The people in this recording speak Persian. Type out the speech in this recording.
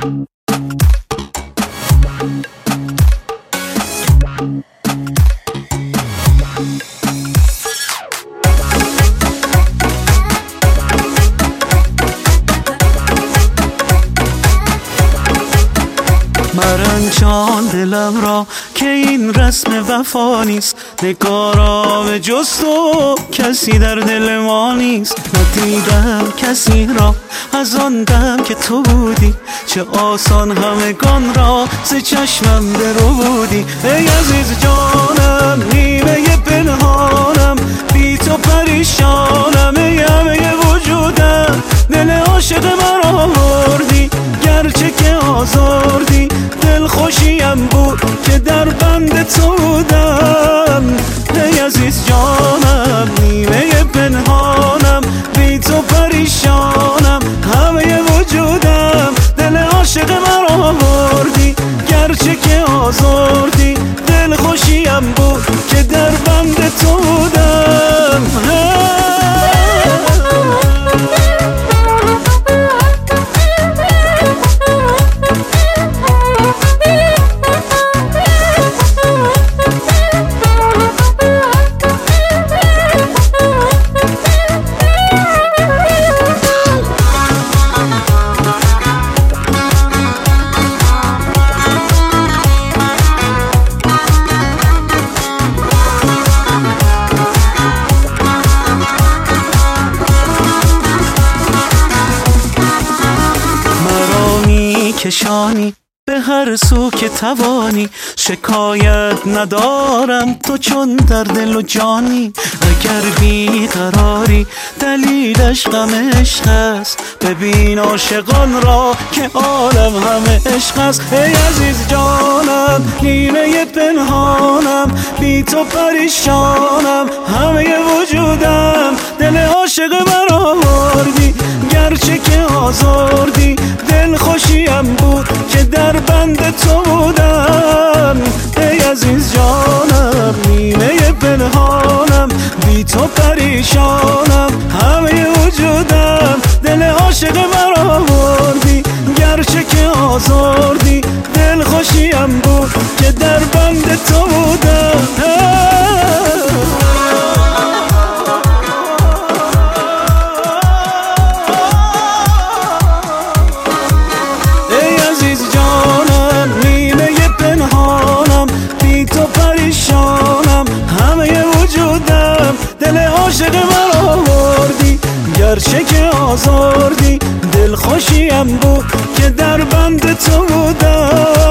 مرنجان دلم را که این رسم وفا نیست، نگارا به جز تو کسی در دل ما نیست. ندیدم کسی را از آن دم که تو بودی، چه آسان همگان را ز چشمم درو بودی. ای عزیز جانم نیمه پنهانم، بی تو پریشانم، ای همه وجودم دل عاشق من آوردی، گرچه که آزردی دل خوشیم بود که در بند تو بودم. ای عزیز جانم نیمه پنهانم، بی تو پریشانم، همه وجودم دل عاشق من آوردی، گرچه که آزردی دل خوشیم بود که در بند تو بودم. کشانی به هر سو که توانی، شکایت ندارم تو چون در دل و جانی. اگر بیقراری دلیلش غم عشق است، ببین عاشقان را که عالم همه عشق است. ای عزیز جانم نیمه پنهانم، بی تو پریشانم، همه وجودم دل عاشق من آوردی، گرچه که آزردی دل خوشیم بود که در بند تو بودم. ای عزیز جانم نیمه پنهانم، بی تو پریشانم، همه وجودم دل عاشق من آوردی، گرچه که آزردی دل خوشیم بود که در بند تو بودم. عاشق من آوردی، گرچه که آزردی دل خوشیم بود که در بند تو بودم.